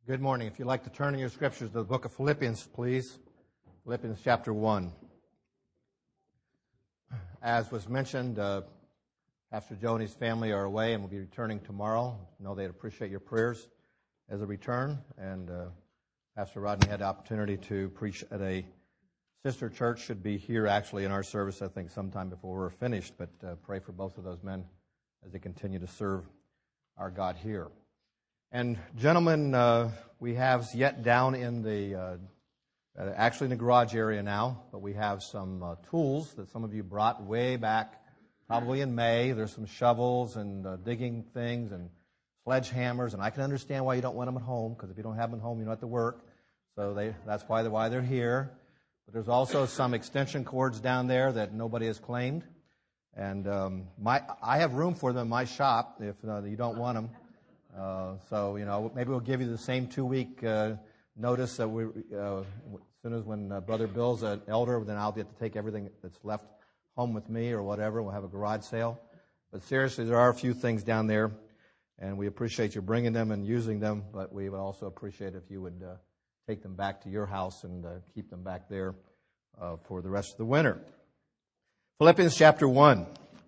Good morning. If you'd like to turn in your scriptures to the book of Philippians, please. Philippians chapter 1. As was mentioned, Pastor Joe and his family are away and will be returning tomorrow. I know they'd appreciate your prayers as a return. And Pastor Rodney had the opportunity to preach at a sister church. Should be here actually in our service, I think, sometime before we're finished. But pray for both of those men as they continue to serve our God here. And gentlemen, we have yet down in the, actually in the garage area now, but we have some tools that some of you brought way back, probably in May. There's some shovels and digging things and sledgehammers, and I can understand why you don't want them at home, because if you don't have them at home, you don't have to work. So that's why they're here. But there's also some extension cords down there that nobody has claimed. And I have room for them in my shop if you don't want them. So, maybe we'll give you the same 2-week notice that as soon as when Brother Bill's an elder, then I'll get to take everything that's left home with me or whatever. We'll have a garage sale. But seriously, there are a few things down there, and we appreciate you bringing them and using them, but we would also appreciate if you would take them back to your house and keep them back there for the rest of the winter. Philippians chapter 1.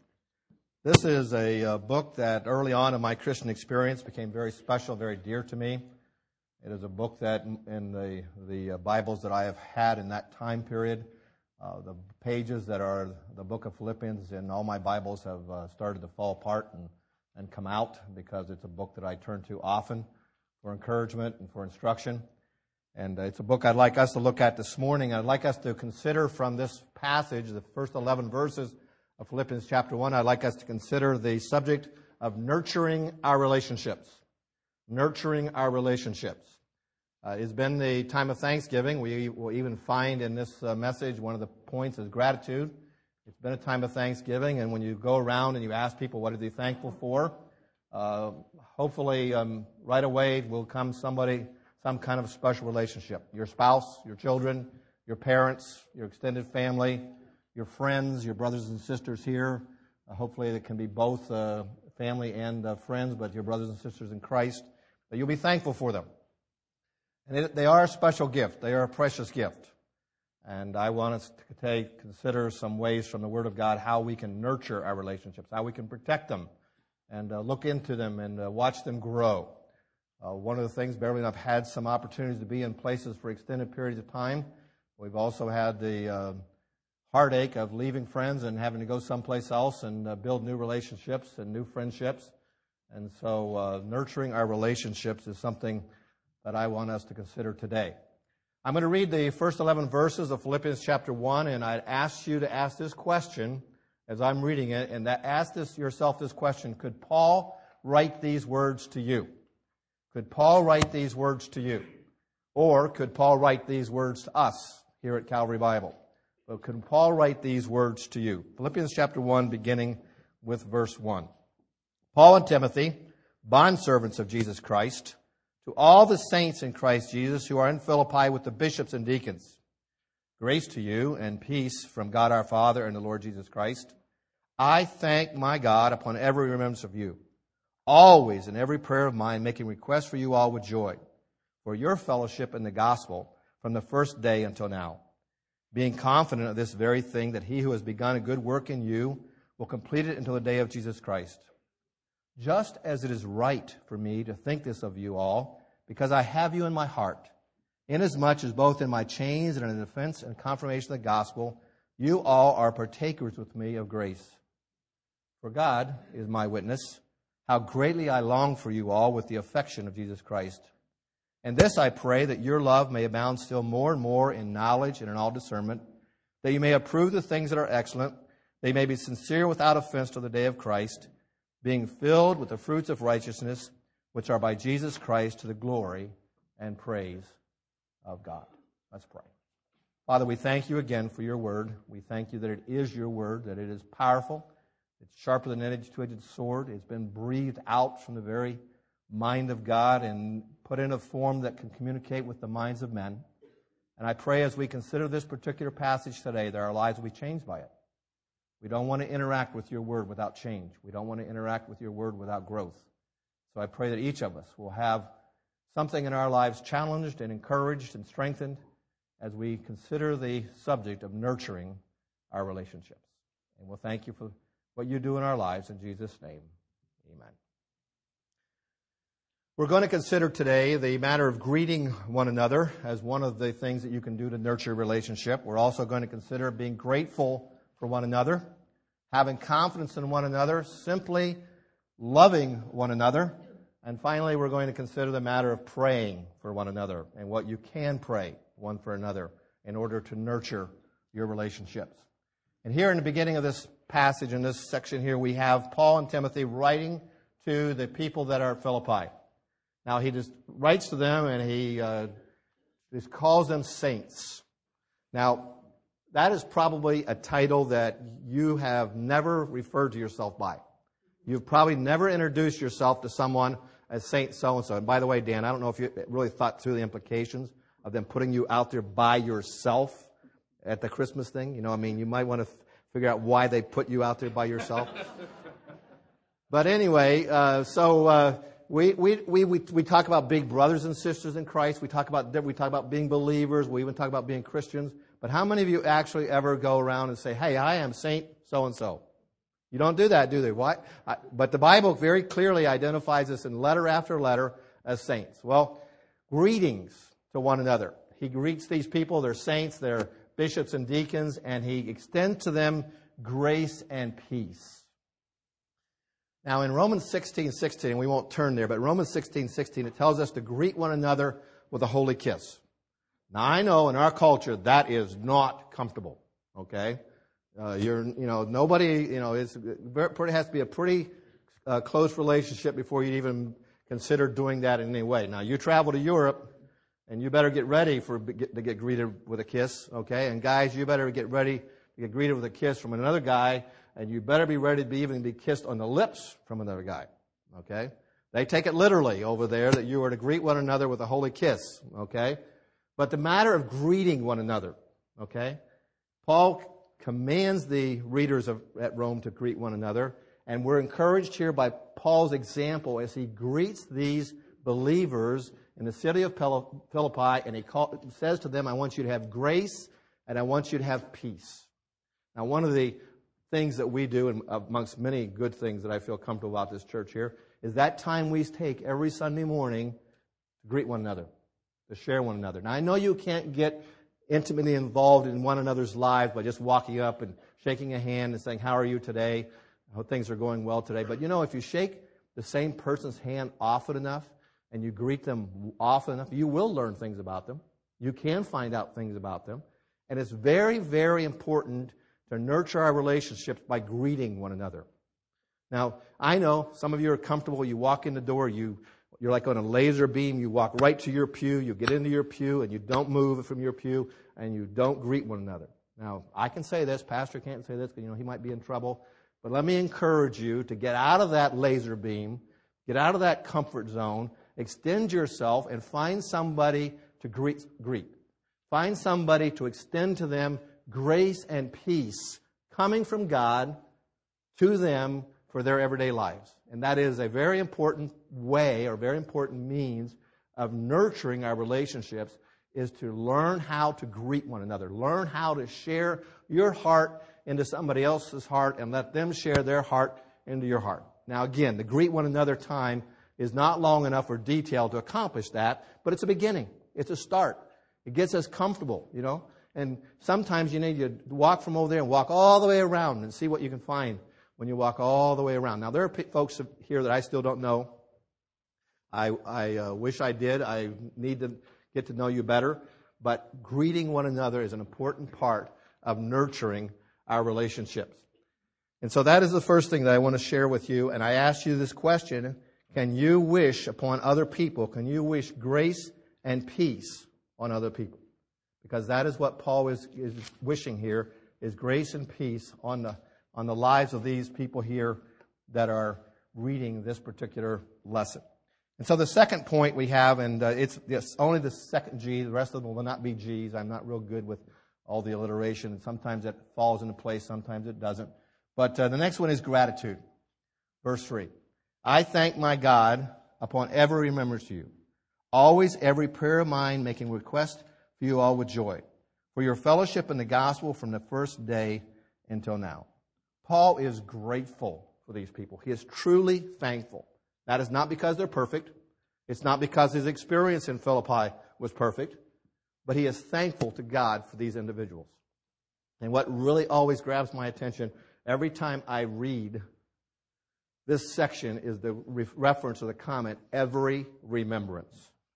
This is a book that early on in my Christian experience became very special, very dear to me. It is a book that in the Bibles that I have had in that time period, the pages that are the book of Philippians in all my Bibles have started to fall apart and come out because it's a book that I turn to often for encouragement and for instruction. And it's a book I'd like us to look at this morning. I'd like us to consider from this passage, the first 11 verses of Philippians chapter 1, I'd like us to consider the subject of nurturing our relationships. Nurturing our relationships. It's been the time of Thanksgiving. We will even find in this message one of the points is gratitude. It's been a time of Thanksgiving, and when you go around and you ask people what are they thankful for, hopefully right away will come some kind of special relationship. Your spouse, your children, your parents, your extended family, your friends, your brothers and sisters here. Hopefully it can be both family and friends, but your brothers and sisters in Christ. But you'll be thankful for them. And they are a special gift. They are a precious gift. And I want us to consider some ways from the Word of God how we can nurture our relationships, how we can protect them, and look into them and watch them grow. One of the things, Beverly and I've had some opportunities to be in places for extended periods of time. We've also had the heartache of leaving friends and having to go someplace else and build new relationships and new friendships. And so nurturing our relationships is something that I want us to consider today. I'm going to read the first 11 verses of Philippians chapter 1, and I'd ask you to ask this question as I'm reading it, and ask yourself this question: could Paul write these words to you? Could Paul write these words to you? Or could Paul write these words to us here at Calvary Bible? But could Paul write these words to you? Philippians chapter 1, beginning with verse 1. Paul and Timothy, bondservants of Jesus Christ, to all the saints in Christ Jesus who are in Philippi with the bishops and deacons. Grace to you and peace from God our Father and the Lord Jesus Christ. I thank my God upon every remembrance of you, always in every prayer of mine, making requests for you all with joy, for your fellowship in the gospel from the first day until now, being confident of this very thing, that he who has begun a good work in you will complete it until the day of Jesus Christ. Just as it is right for me to think this of you all, because I have you in my heart, inasmuch as both in my chains and in the defense and confirmation of the gospel, you all are partakers with me of grace. For God is my witness, how greatly I long for you all with the affection of Jesus Christ. And this I pray, that your love may abound still more and more in knowledge and in all discernment, that you may approve the things that are excellent, that you may be sincere without offense till the day of Christ, being filled with the fruits of righteousness, which are by Jesus Christ, to the glory and praise of God. Let's pray. Father, we thank you again for your word. We thank you that it is your word, that it is powerful. It's sharper than any two-edged sword. It's been breathed out from the very mind of God and put in a form that can communicate with the minds of men. And I pray as we consider this particular passage today that our lives will be changed by it. We don't want to interact with your word without change. We don't want to interact with your word without growth. So I pray that each of us will have something in our lives challenged and encouraged and strengthened as we consider the subject of nurturing our relationships. And we'll thank you for what you do in our lives. In Jesus' name, amen. We're going to consider today the matter of greeting one another as one of the things that you can do to nurture a relationship. We're also going to consider being grateful for one another, having confidence in one another, simply loving one another. And finally, we're going to consider the matter of praying for one another and what you can pray one for another in order to nurture your relationships. And here in the beginning of this passage, in this section here, we have Paul and Timothy writing to the people that are at Philippi. Now, he just writes to them and he just calls them saints. Now, that is probably a title that you have never referred to yourself by. You've probably never introduced yourself to someone as Saint so-and-so. And by the way, Dan, I don't know if you really thought through the implications of them putting you out there by yourself at the Christmas thing. You know, I mean, you might want to figure out why they put you out there by yourself. But anyway, we talk about being brothers and sisters in Christ. We talk about being believers. We even talk about being Christians. But how many of you actually ever go around and say, "Hey, I am Saint so-and-so"? You don't do that, do they? Why? But the Bible very clearly identifies us in letter after letter as saints. Well, greetings to one another. He greets these people. They're saints. They're bishops and deacons. And he extends to them grace and peace. Now, in Romans 16:16, we won't turn there, but Romans 16:16, it tells us to greet one another with a holy kiss. Now, I know in our culture that is not comfortable, okay? Nobody, it has to be a pretty close relationship before you even consider doing that in any way. Now, you travel to Europe, and you better get ready to get greeted with a kiss, okay? And guys, you better get ready to get greeted with a kiss from another guy, and you better be ready to even be kissed on the lips from another guy, okay? They take it literally over there that you are to greet one another with a holy kiss, okay? But the matter of greeting one another, okay? Paul commands the readers at Rome to greet one another, and we're encouraged here by Paul's example as he greets these believers in the city of Philippi, and he says to them, "I want you to have grace, and I want you to have peace." Now, one of the things that we do, and amongst many good things that I feel comfortable about this church here, is that time we take every Sunday morning to greet one another, to share one another. Now, I know you can't get intimately involved in one another's lives by just walking up and shaking a hand and saying, "How are you today? I hope things are going well today." But if you shake the same person's hand often enough and you greet them often enough, you will learn things about them. You can find out things about them. And it's very, very important to nurture our relationships by greeting one another. Now, I know some of you are comfortable. You walk in the door, you're like on a laser beam. You walk right to your pew, you get into your pew, and you don't move from your pew, and you don't greet one another. Now, I can say this. Pastor can't say this because, he might be in trouble. But let me encourage you to get out of that laser beam, get out of that comfort zone, extend yourself, and find somebody to greet. Find somebody to extend to them grace and peace coming from God to them for their everyday lives. And that is a very important way or very important means of nurturing our relationships, is to learn how to greet one another. Learn how to share your heart into somebody else's heart and let them share their heart into your heart. Now again, the greet one another time is not long enough or detailed to accomplish that, but it's a beginning. It's a start. It gets us comfortable, And sometimes you need to walk from over there and walk all the way around and see what you can find when you walk all the way around. Now, there are folks here that I still don't know. I wish I did. I need to get to know you better. But greeting one another is an important part of nurturing our relationships. And so that is the first thing that I want to share with you. And I ask you this question: can you wish upon other people? Can you wish grace and peace on other people? Because that is what Paul is wishing here, is grace and peace on the lives of these people here that are reading this particular lesson. And so the second point we have, and it's only the second G, the rest of them will not be G's. I'm not real good with all the alliteration, and sometimes it falls into place, sometimes it doesn't. But the next one is gratitude. Verse 3. I thank my God upon every remembrance of you, Always every prayer of mine making request for you all with joy, for your fellowship in the gospel from the first day until now. Paul is grateful for these people. He is truly thankful. That is not because they're perfect. It's not because his experience in Philippi was perfect. But he is thankful to God for these individuals. And what really always grabs my attention every time I read this section is the reference or the comment, every remembrance.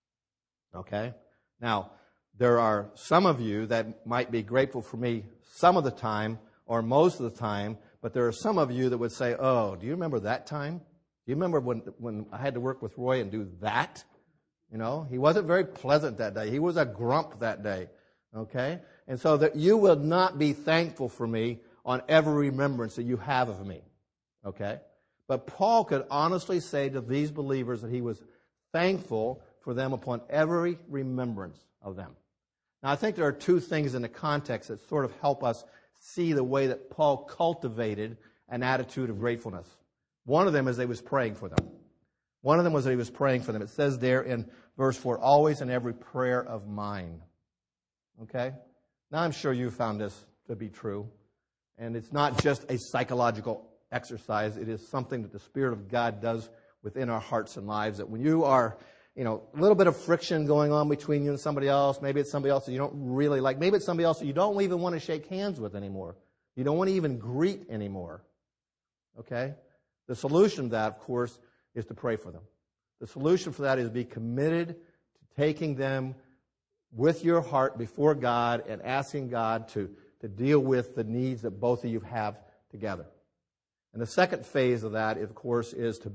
Okay? Now, there are some of you that might be grateful for me some of the time or most of the time, but there are some of you that would say, oh, do you remember that time? Do you remember when I had to work with Roy and do that? You know, he wasn't very pleasant that day. He was a grump that day. Okay? And so that you will not be thankful for me on every remembrance that you have of me. Okay? But Paul could honestly say to these believers that he was thankful for them upon every remembrance of them. Now, I think there are two things in the context that sort of help us see the way that Paul cultivated an attitude of gratefulness. One of them is that he was praying for them. One of them was that he was praying for them. It says there in verse 4, always in every prayer of mine. Okay? Now, I'm sure you found this to be true. And it's not just a psychological exercise. It is something that the Spirit of God does within our hearts and lives. That when you are, a little bit of friction going on between you and somebody else, maybe it's somebody else that you don't really like, maybe it's somebody else that you don't even want to shake hands with anymore. You don't want to even greet anymore. Okay? The solution to that, of course, is to pray for them. The solution for that is be committed to taking them with your heart before God and asking God to deal with the needs that both of you have together. And the second phase of that, of course, is to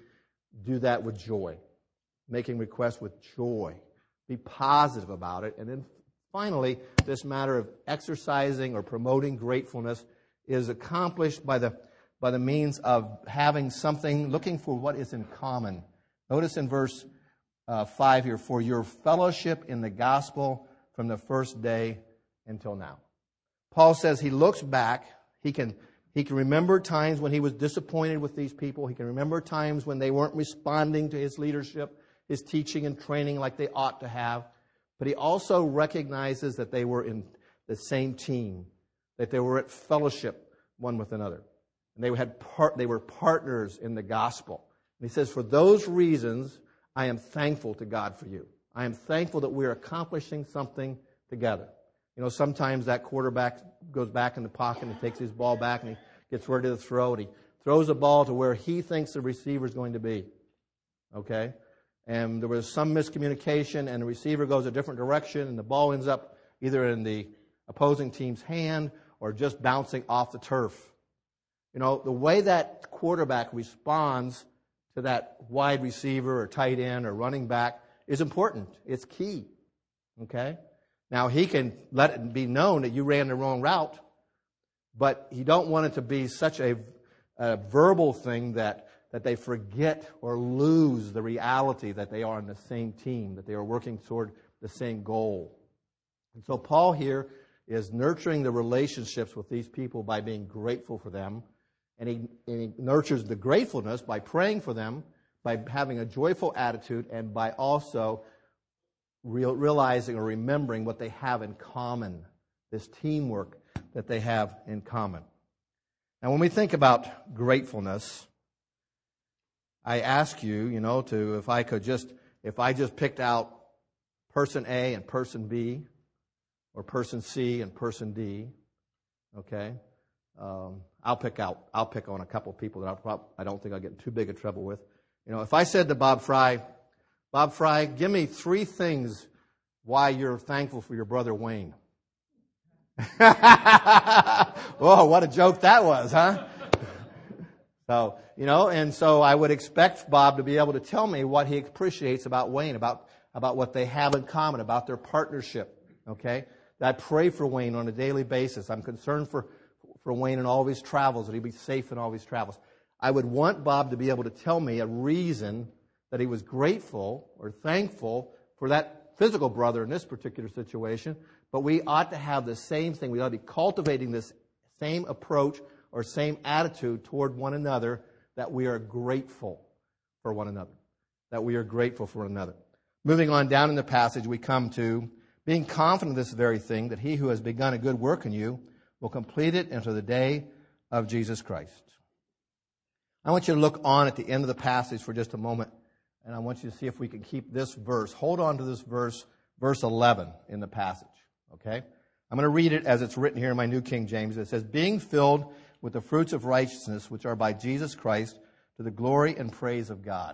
do that with joy, making requests with joy. Be positive about it. And then finally, this matter of exercising or promoting gratefulness is accomplished by the means of having something, looking for what is in common. Notice in verse 5 here, for your fellowship in the gospel from the first day until now. Paul says he looks back. He can remember times when he was disappointed with these people. He can remember times when they weren't responding to his leadership, his teaching and training like they ought to have. But he also recognizes that they were in the same team, that they were at fellowship one with another. And they were partners in the gospel. And he says, for those reasons, I am thankful to God for you. I am thankful that we're accomplishing something together. Sometimes that quarterback goes back in the pocket and takes his ball back and he gets ready to throw it. He throws the ball to where he thinks the receiver is going to be. Okay? And there was some miscommunication and the receiver goes a different direction and the ball ends up either in the opposing team's hand or just bouncing off the turf. The way that quarterback responds to that wide receiver or tight end or running back is important. It's key. Okay? Now, he can let it be known that you ran the wrong route, but you don't want it to be such a verbal thing that they forget or lose the reality that they are on the same team, that they are working toward the same goal. And so Paul here is nurturing the relationships with these people by being grateful for them. And he nurtures the gratefulness by praying for them, by having a joyful attitude, and by also realizing or remembering what they have in common, this teamwork that they have in common. Now, when we think about gratefulness, I ask you, if I just picked out person A and person B, or person C and person D, okay, I'll pick on a couple of people that I don't think I'll get in too big a trouble with. If I said to Bob Fry, give me 3 things why you're thankful for your brother Wayne. Whoa, what a joke that was, huh? So, and so I would expect Bob to be able to tell me what he appreciates about Wayne, about what they have in common, about their partnership, okay? I pray for Wayne on a daily basis. I'm concerned for Wayne in all of his travels, that he'll be safe in all of his travels. I would want Bob to be able to tell me a reason that he was grateful or thankful for that physical brother in this particular situation, but we ought to have the same thing. We ought to be cultivating this same approach or same attitude toward one another, that we are grateful for one another. That we are grateful for one another. Moving on down in the passage, we come to being confident of this very thing, that he who has begun a good work in you will complete it until the day of Jesus Christ. I want you to look on at the end of the passage for just a moment, and I want you to see if we can keep this verse. Hold on to this verse, verse 11 in the passage, okay? I'm going to read it as it's written here in my New King James. It says, being filled with the fruits of righteousness, which are by Jesus Christ, to the glory and praise of God.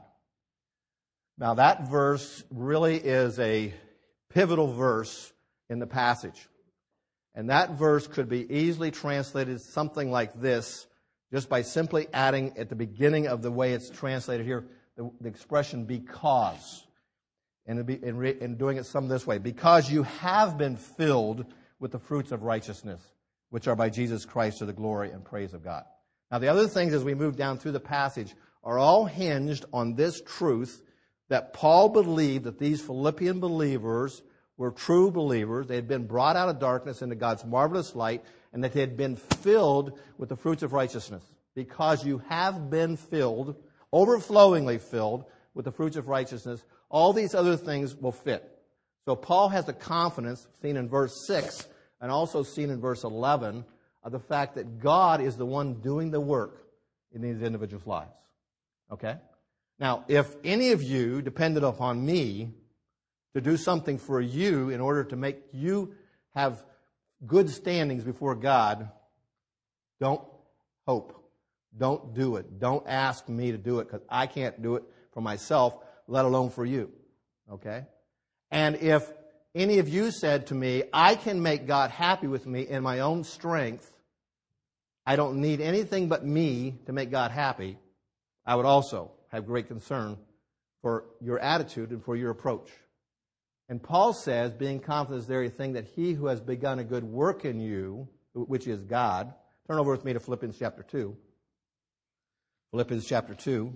Now that verse really is a pivotal verse in the passage. And that verse could be easily translated something like this, just by simply adding at the beginning of the way it's translated here, the expression because. And doing it some this way. Because you have been filled with the fruits of righteousness, which are by Jesus Christ to the glory and praise of God. Now the other things as we move down through the passage are all hinged on this truth that Paul believed that these Philippian believers were true believers. They had been brought out of darkness into God's marvelous light, and that they had been filled with the fruits of righteousness. Because you have been filled, overflowingly filled with the fruits of righteousness, all these other things will fit. So Paul has the confidence, seen in verse 6 and also seen in verse 11, of the fact that God is the one doing the work in these individuals' lives. Okay? Now, if any of you depended upon me to do something for you in order to make you have good standings before God, don't hope. Don't do it. Don't ask me to do it, because I can't do it for myself, let alone for you. Okay? And if any of you said to me, I can make God happy with me in my own strength, I don't need anything but me to make God happy, I would also have great concern for your attitude and for your approach. And Paul says, being confident is the very thing, that he who has begun a good work in you, which is God. Turn over with me to Philippians chapter 2. Philippians chapter 2.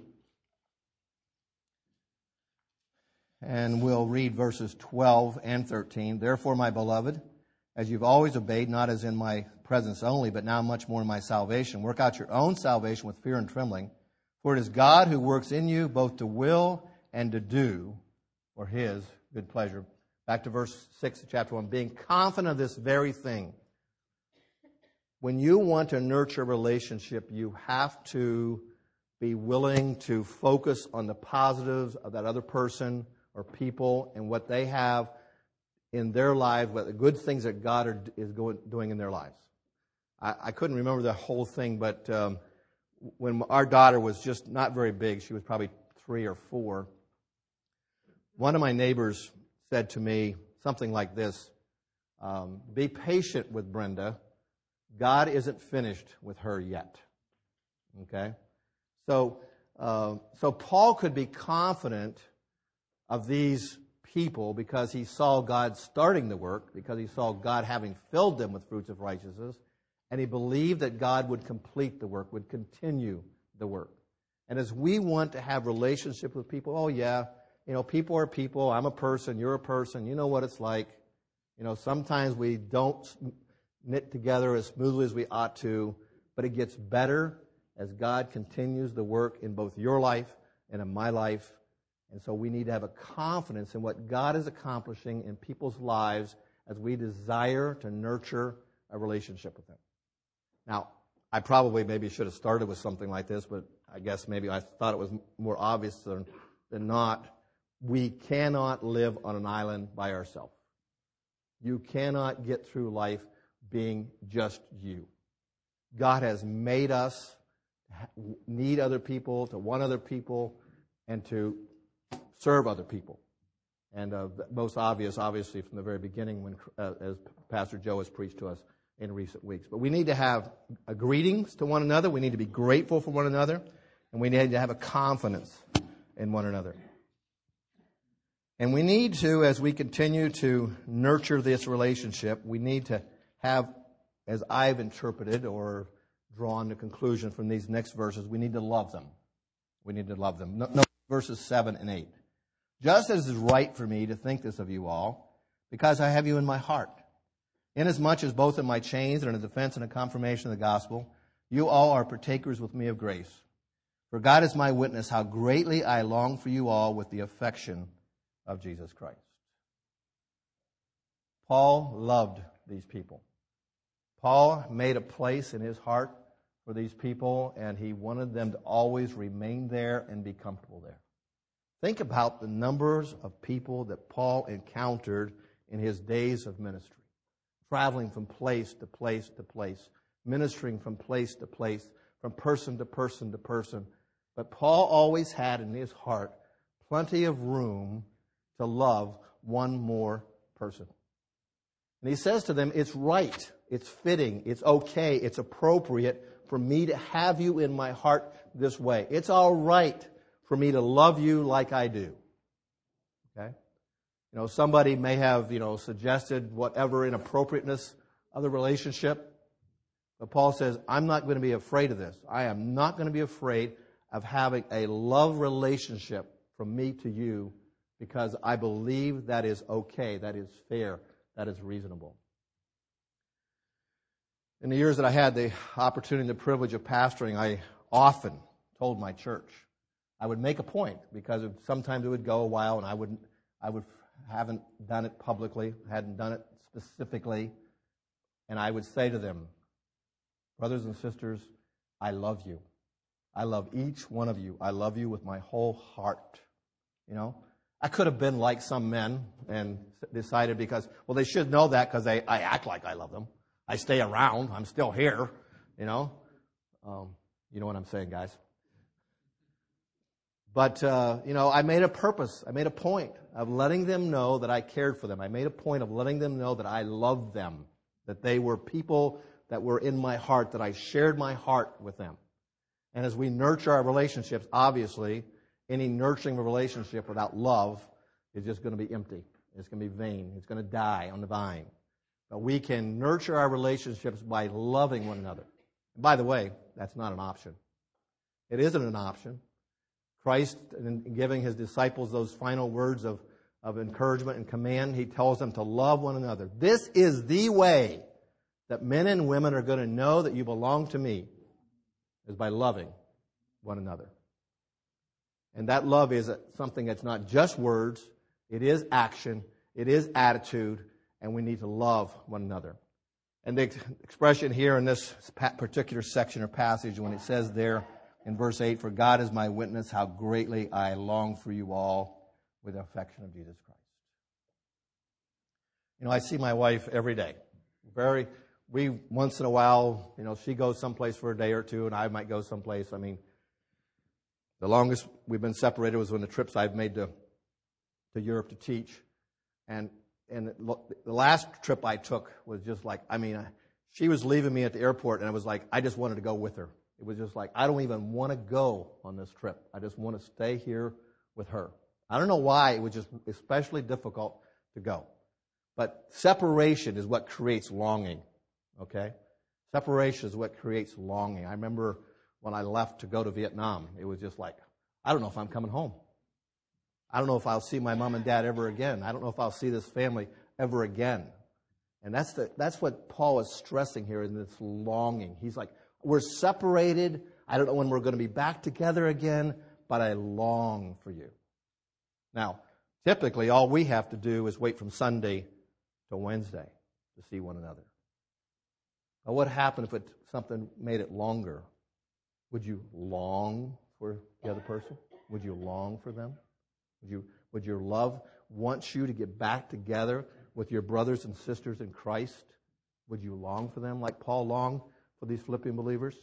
And we'll read verses 12 and 13. Therefore, my beloved, as you've always obeyed, not as in my presence only, but now much more in my salvation, work out your own salvation with fear and trembling. For it is God who works in you both to will and to do for his good pleasure. Back to verse 6 of chapter 1. Being confident of this very thing. When you want to nurture a relationship, you have to be willing to focus on the positives of that other person or people and what they have in their lives, what the good things that God is doing in their lives. I couldn't remember the whole thing, but when our daughter was just not very big, she was probably 3 or 4, one of my neighbors said to me something like this, be patient with Brenda. God isn't finished with her yet. Okay? So Paul could be confident of these people because he saw God starting the work, because he saw God having filled them with fruits of righteousness, and he believed that God would complete the work, would continue the work. And as we want to have relationship with people, oh yeah, people are people, I'm a person, you're a person, you know what it's like. Sometimes we don't knit together as smoothly as we ought to, but it gets better as God continues the work in both your life and in my life. And so we need to have a confidence in what God is accomplishing in people's lives as we desire to nurture a relationship with them. Now, I probably maybe should have started with something like this, but I guess maybe I thought it was more obvious than not. We cannot live on an island by ourselves. You cannot get through life being just you. God has made us need other people, to want other people, and to serve other people. And most obvious, obviously, from the very beginning, when as Pastor Joe has preached to us in recent weeks. But we need to have greetings to one another. We need to be grateful for one another. And we need to have a confidence in one another. And we need to, as we continue to nurture this relationship, we need to have, as I've interpreted or drawn the conclusion from these next verses, we need to love them. We need to love them. No, verses 7 and 8. Just as it is right for me to think this of you all, because I have you in my heart. Inasmuch as both in my chains and in the defense and the confirmation of the gospel, you all are partakers with me of grace. For God is my witness how greatly I long for you all with the affection of Jesus Christ. Paul loved these people. Paul made a place in his heart for these people, and he wanted them to always remain there and be comfortable there. Think about the numbers of people that Paul encountered in his days of ministry, traveling from place to place to place, ministering from place to place, from person to person to person. But Paul always had in his heart plenty of room to love one more person. And he says to them, it's right, it's fitting, it's okay, it's appropriate for me to have you in my heart this way. It's all right for me to love you like I do. Okay? Somebody may have, suggested whatever inappropriateness of the relationship. But Paul says, I'm not going to be afraid of this. I am not going to be afraid of having a love relationship from me to you because I believe that is okay, that is fair, that is reasonable. In the years that I had the opportunity and the privilege of pastoring, I often told my church, I would make a point because sometimes it would go a while and I haven't done it publicly, hadn't done it specifically, and I would say to them, brothers and sisters, I love you. I love each one of you. I love you with my whole heart. I could have been like some men and decided because, well, they should know that because I act like I love them. I stay around. I'm still here, You know what I'm saying, guys. But, I made a purpose. I made a point of letting them know that I cared for them. I made a point of letting them know that I loved them, that they were people that were in my heart, that I shared my heart with them. And as we nurture our relationships, obviously, any nurturing relationship without love is just going to be empty. It's going to be vain. It's going to die on the vine. But we can nurture our relationships by loving one another. By the way, that's not an option. It isn't an option. Christ, in giving his disciples those final words of encouragement and command, he tells them to love one another. This is the way that men and women are going to know that you belong to me, is by loving one another. And that love is something that's not just words, it is action, it is attitude, and we need to love one another. And the expression here in this particular section or passage, when it says there in verse 8, for God is my witness how greatly I long for you all with the affection of Jesus Christ. I see my wife every day. We once in a while, she goes someplace for a day or two, and I might go someplace. The longest we've been separated was when the trips I've made to Europe to teach. And the last trip I took was just like, she was leaving me at the airport, and it was like, I just wanted to go with her. It was just like, I don't even want to go on this trip. I just want to stay here with her. I don't know why. It was just especially difficult to go. But separation is what creates longing, okay? Separation is what creates longing. I remember when I left to go to Vietnam, it was just like, I don't know if I'm coming home. I don't know if I'll see my mom and dad ever again. I don't know if I'll see this family ever again. And that's what Paul is stressing here in this longing. He's like, we're separated. I don't know when we're going to be back together again, but I long for you. Now, typically, all we have to do is wait from Sunday to Wednesday to see one another. But what happened if something made it longer? Would you long for the other person? Would you long for them? Would your love want you to get back together with your brothers and sisters in Christ? Would you long for them like Paul longed for these Philippian believers?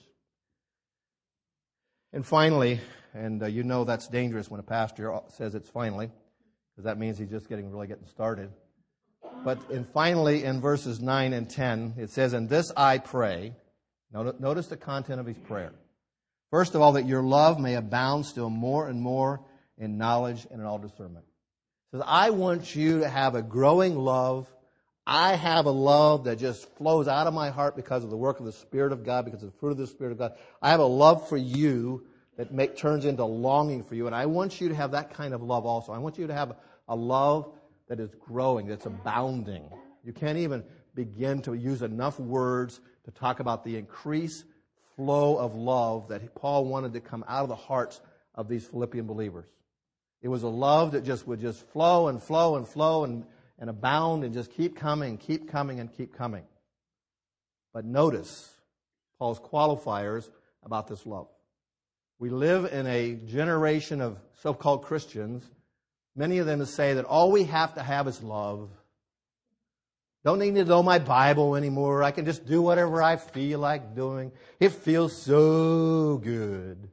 And finally, and that's dangerous when a pastor says it's finally, because that means he's just really getting started. But finally, in verses 9 and 10, it says, and this I pray. Notice the content of his prayer. First of all, that your love may abound still more and more in knowledge and in all discernment. It says, I want you to have a growing love. I have a love that just flows out of my heart because of the work of the Spirit of God, because of the fruit of the Spirit of God. I have a love for you that turns into longing for you. And I want you to have that kind of love also. I want you to have a love that is growing, that's abounding. You can't even begin to use enough words to talk about the increased flow of love that Paul wanted to come out of the hearts of these Philippian believers. It was a love that would just flow and flow and flow and abound and just keep coming and keep coming and keep coming. But notice Paul's qualifiers about this love. We live in a generation of so-called Christians, many of them say that all we have to have is love. Don't need to know my Bible anymore. I can just do whatever I feel like doing. It feels so good.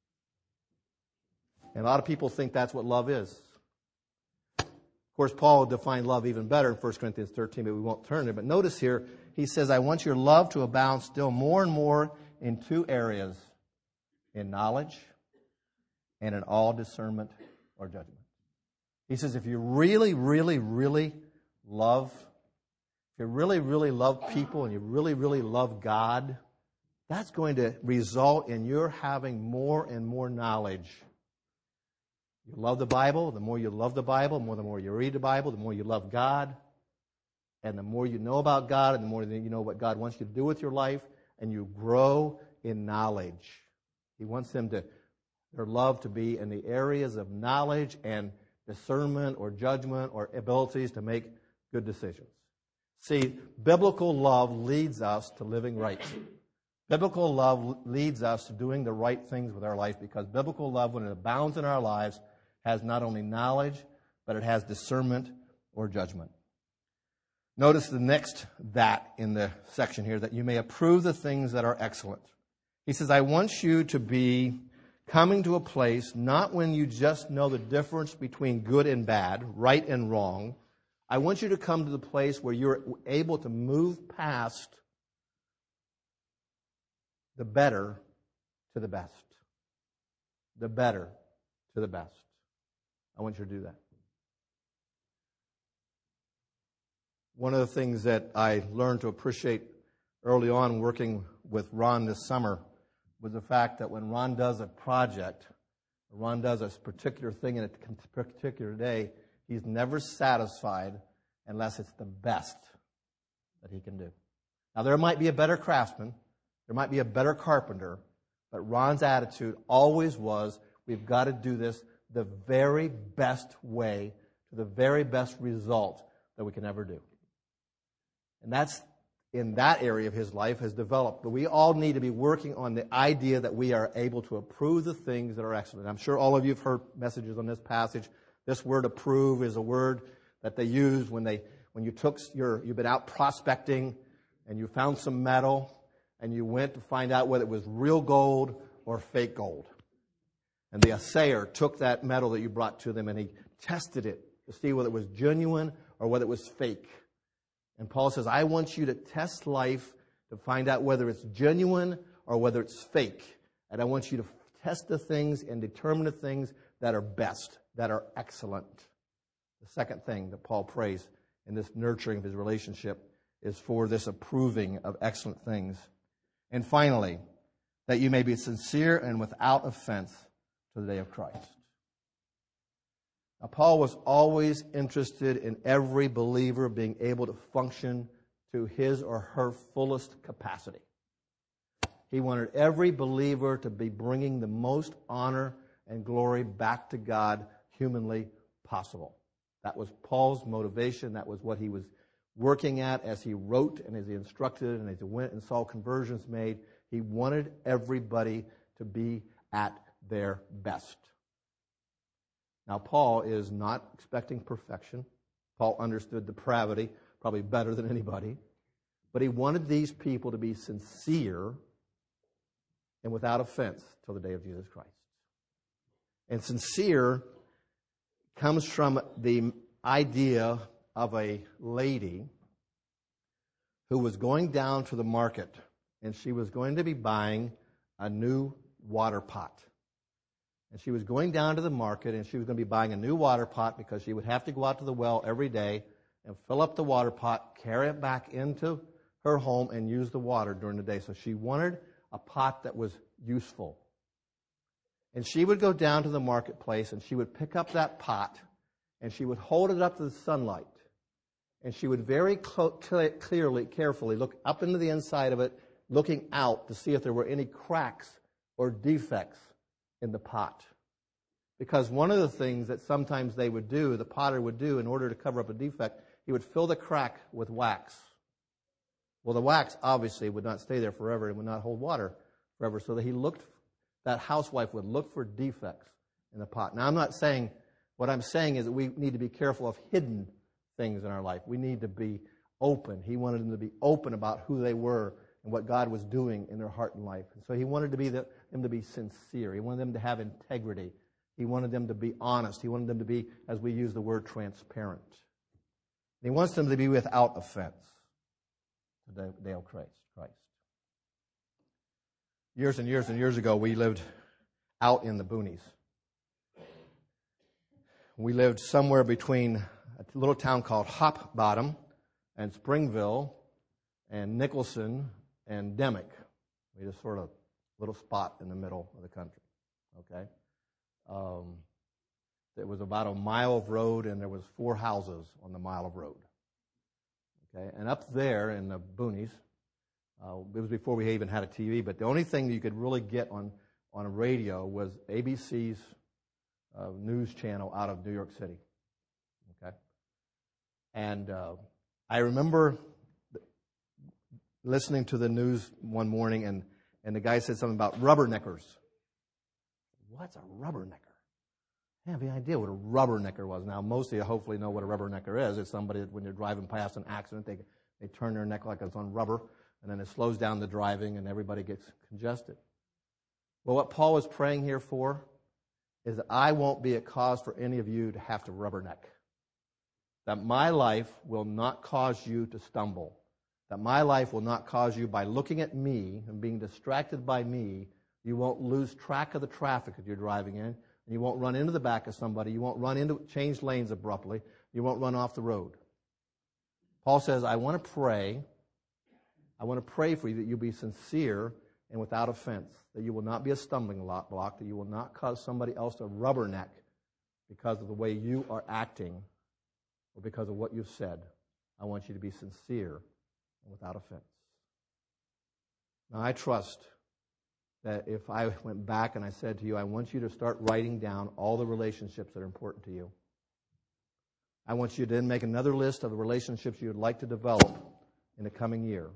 And a lot of people think that's what love is. Of course, Paul defined love even better in 1 Corinthians 13, but we won't turn there. But notice here, he says, I want your love to abound still more and more in two areas, in knowledge and in all discernment or judgment. He says, if you really, really, really love, if you really, really love people and you really, really love God, that's going to result in your having more and more knowledge. You love the Bible, the more you love the Bible, the more you read the Bible, the more you love God. And the more you know about God, and the more you know what God wants you to do with your life, and you grow in knowledge. He wants their love to be in the areas of knowledge and discernment or judgment or abilities to make good decisions. See, biblical love leads us to living right. Biblical love leads us to doing the right things with our life, because biblical love, when it abounds in our lives, has not only knowledge, but it has discernment or judgment. Notice the next that in the section here, that you may approve the things that are excellent. He says, I want you to be coming to a place, not when you just know the difference between good and bad, right and wrong. I want you to come to the place where you're able to move past the better to the best. The better to the best. I want you to do that. One of the things that I learned to appreciate early on working with Ron this summer was the fact that when Ron does a project, Ron does a particular thing in a particular day, he's never satisfied unless it's the best that he can do. Now, there might be a better craftsman, there might be a better carpenter, but Ron's attitude always was, we've got to do this the very best way, to the very best result that we can ever do. And that's in that area of his life has developed. But we all need to be working on the idea that we are able to approve the things that are excellent. I'm sure all of you have heard messages on this passage. This word approve is a word that they use when you've been out prospecting and you found some metal and you went to find out whether it was real gold or fake gold. And the assayer took that metal that you brought to them and he tested it to see whether it was genuine or whether it was fake. And Paul says, I want you to test life to find out whether it's genuine or whether it's fake. And I want you to test the things and determine the things that are best, that are excellent. The second thing that Paul prays in this nurturing of his relationship is for this approving of excellent things. And finally, that you may be sincere and without offense to the day of Christ. Now, Paul was always interested in every believer being able to function to his or her fullest capacity. He wanted every believer to be bringing the most honor and glory back to God humanly possible. That was Paul's motivation. That was what he was working at as he wrote and as he instructed and as he went and saw conversions made. He wanted everybody to be at their best. Now, Paul is not expecting perfection. Paul understood depravity probably better than anybody. But he wanted these people to be sincere and without offense till the day of Jesus Christ. And sincere comes from the idea of a lady who was going down to the market and she was going to be buying a new water pot. And she was going down to the market and she was going to be buying a new water pot because she would have to go out to the well every day and fill up the water pot, carry it back into her home and use the water during the day. So she wanted a pot that was useful. And she would go down to the marketplace and she would pick up that pot and she would hold it up to the sunlight. And she would very carefully look up into the inside of it, looking out to see if there were any cracks or defects in the pot. Because one of the things that sometimes they would do, the potter would do in order to cover up a defect, he would fill the crack with wax. Well, the wax obviously would not stay there forever and would not hold water forever, so that housewife would look for defects in the pot. Now, what I'm saying is that we need to be careful of hidden things in our life. We need to be open. He wanted them to be open about who they were and what God was doing in their heart and life. And so he wanted them to be sincere. He wanted them to have integrity. He wanted them to be honest. He wanted them to be, as we use the word, transparent. And he wants them to be without offense to the day of Christ. Years and years and years ago, we lived out in the boonies. We lived somewhere between a little town called Hop Bottom and Springville and Nicholson and Demick. We just sort of little spot in the middle of the country. Okay, there was about a mile of road, and there was 4 houses on the mile of road. Okay, and up there in the boonies, it was before we even had a TV, but the only thing that you could really get on a radio was ABC's news channel out of New York City. Okay, and I remember listening to the news one morning, and the guy said something about rubberneckers. What's a rubbernecker? I have any idea what a rubbernecker was. Now, most of you hopefully know what a rubbernecker is. It's somebody that when they're driving past an accident, they turn their neck like it's on rubber, and then it slows down the driving, and everybody gets congested. Well, what Paul is praying here for is that I won't be a cause for any of you to have to rubberneck. That my life will not cause you to stumble. That my life will not cause you, by looking at me and being distracted by me, you won't lose track of the traffic that you're driving in. You won't run into the back of somebody. You won't change lanes abruptly. You won't run off the road. Paul says, I want to pray for you that you be sincere and without offense, that you will not be a stumbling block, that you will not cause somebody else to rubberneck because of the way you are acting or because of what you've said. I want you to be sincere and without offense. Now, I trust that if I went back and I said to you, I want you to start writing down all the relationships that are important to you. I want you to then make another list of the relationships you would like to develop in the coming year.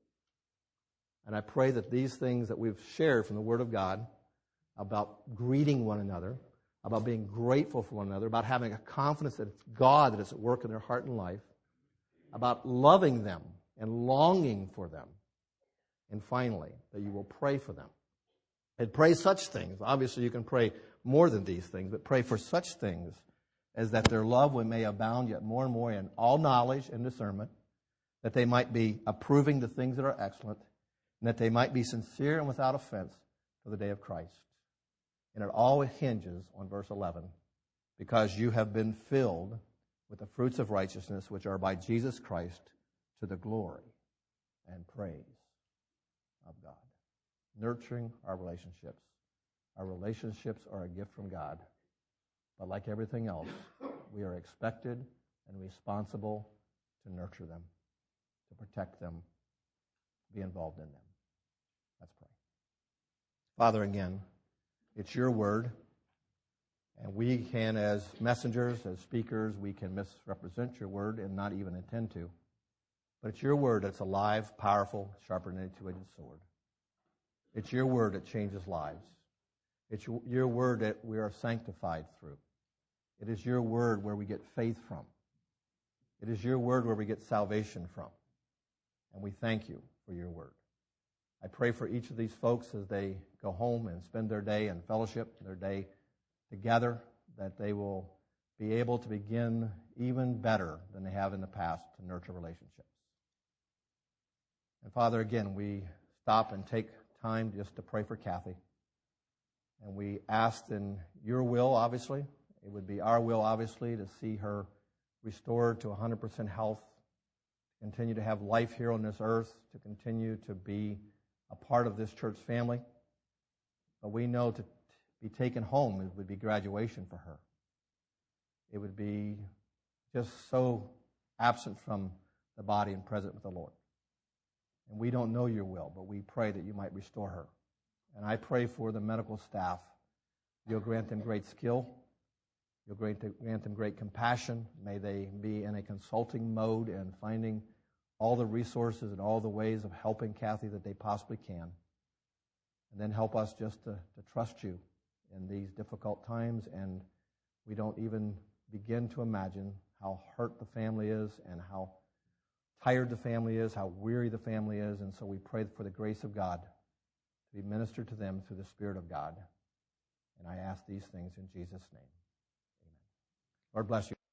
And I pray that these things that we've shared from the Word of God about greeting one another, about being grateful for one another, about having a confidence that it's God that is at work in their heart and life, about loving them and longing for them, and finally, that you will pray for them. And pray such things. Obviously, you can pray more than these things, but pray for such things as that their love may abound yet more and more in all knowledge and discernment, that they might be approving the things that are excellent, and that they might be sincere and without offense for the day of Christ. And it all hinges on verse 11, because you have been filled with the fruits of righteousness, which are by Jesus Christ, to the glory and praise of God. Nurturing our relationships. Our relationships are a gift from God. But like everything else, we are expected and responsible to nurture them, to protect them, be involved in them. Let's pray. Father, again, it's your word, and we can, as messengers, as speakers, we can misrepresent your word and not even intend to. But it's your word that's alive, powerful, sharper than any two-edged sword. It's your word that changes lives. It's your word that we are sanctified through. It is your word where we get faith from. It is your word where we get salvation from. And we thank you for your word. I pray for each of these folks as they go home and spend their day in fellowship, their day together, that they will be able to begin even better than they have in the past to nurture relationships. And Father, again, we stop and take time just to pray for Kathy. And we asked in your will, obviously, it would be our will, obviously, to see her restored to 100% health, to continue to have life here on this earth, to continue to be a part of this church family. But we know to be taken home, it would be graduation for her. It would be just so absent from the body and present with the Lord. And we don't know your will, but we pray that you might restore her. And I pray for the medical staff You'll grant them great skill. You'll grant them great compassion. May they be in a consulting mode and finding all the resources and all the ways of helping Kathy that they possibly can. And then help us just to trust you in these difficult times. And we don't even begin to imagine how hurt the family is and how tired the family is, how weary the family is. And so we pray for the grace of God to be ministered to them through the Spirit of God. And I ask these things in Jesus' name. Amen. Lord bless you.